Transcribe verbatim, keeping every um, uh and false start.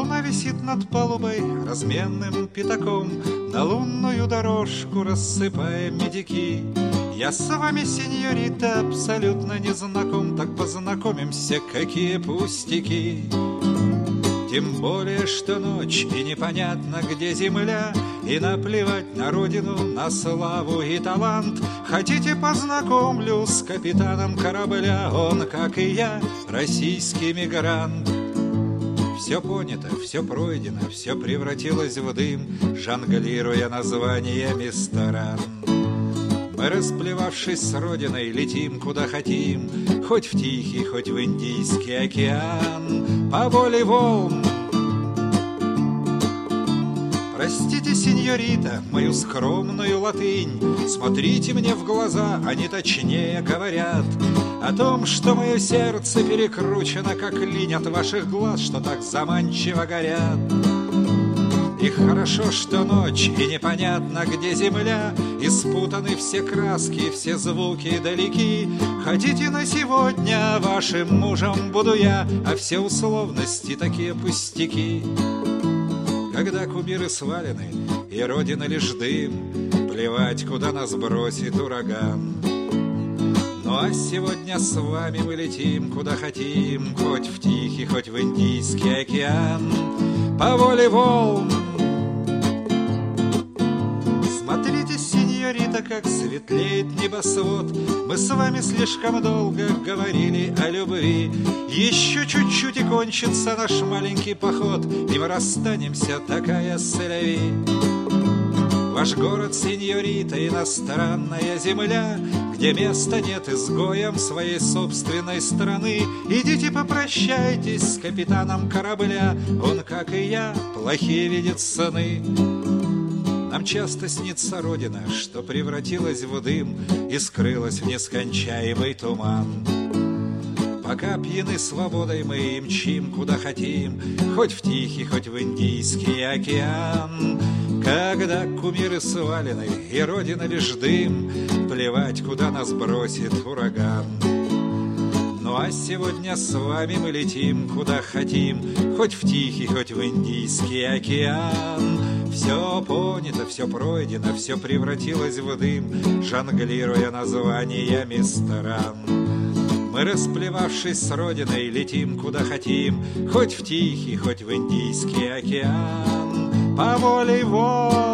Луна висит над палубой разменным пятаком, на лунную дорожку рассыпая медики. Я с вами, сеньорита, абсолютно не знаком, так познакомимся, какие пустяки. Тем более, что ночь и непонятно, где земля, и наплевать на родину, на славу и талант. Хотите, познакомлю с капитаном корабля, он, как и я, российский мигрант. Все понято, все пройдено, все превратилось в дым, жонглируя названиями стран. Мы, расплевавшись с родиной, летим куда хотим, хоть в Тихий, хоть в Индийский океан, по воле волн. Простите, сеньорита, мою скромную латынь, смотрите мне в глаза, они точнее говорят о том, что мое сердце перекручено, как линь от ваших глаз, что так заманчиво горят. И хорошо, что ночь, и непонятно, где земля, и спутаны все краски, все звуки далеки. Хотите, на сегодня вашим мужем буду я, а все условности такие пустяки. Когда кумиры свалены, и родина лишь дым, плевать, куда нас бросит ураган. Ну а сегодня с вами мы летим куда хотим, хоть в Тихий, хоть в Индийский океан, по воле волн. Смотрите, сеньорита, как светлеет небосвод. Мы с вами слишком долго говорили о любви. Еще чуть-чуть и кончится наш маленький поход, и мы расстанемся, такая селяви. Ваш город, сеньорита, иностранная земля, где места нет изгоям своей собственной страны. Идите попрощайтесь с капитаном корабля, он, как и я, плохие видит сны. Нам часто снится родина, что превратилась в дым и скрылась в нескончаемый туман. Пока пьяны свободой, мы и мчим куда хотим, хоть в Тихий, хоть в Индийский океан. Когда кумиры свалены, и родина лишь дым, плевать, куда нас бросит ураган. Ну а сегодня с вами мы летим куда хотим, хоть в Тихий, хоть в Индийский океан. Все понято, все пройдено, все превратилось в дым, жонглируя названиями стран. Мы, расплевавшись с родиной, летим куда хотим, хоть в Тихий, хоть в Индийский океан, по воле волн.